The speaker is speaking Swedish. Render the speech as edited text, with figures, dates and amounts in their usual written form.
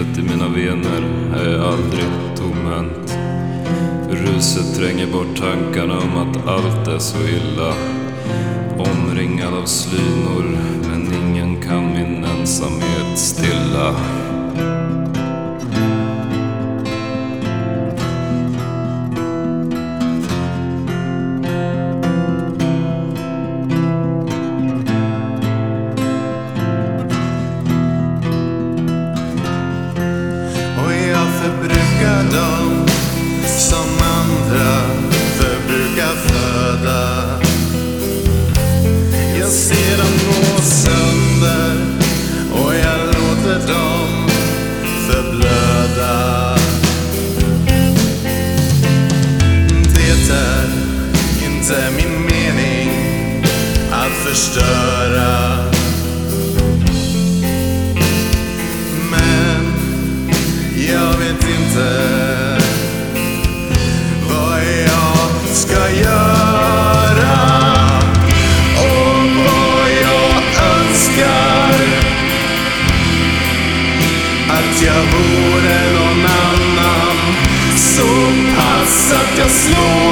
giftet i mina vener är aldrig tomhänt. Ruset tränger bort tankarna om att allt är så illa. Omringad av slynor, men ingen kan min ensamhet stilla. Förbrukar dem som andra förbrukar föda. Jag ser dem gå sönder och jag låter dem förblöda. Det är inte min mening att förstöra, jag vet inte vad jag ska göra och vad jag önskar att jag vore någon annan, så pass att jag slår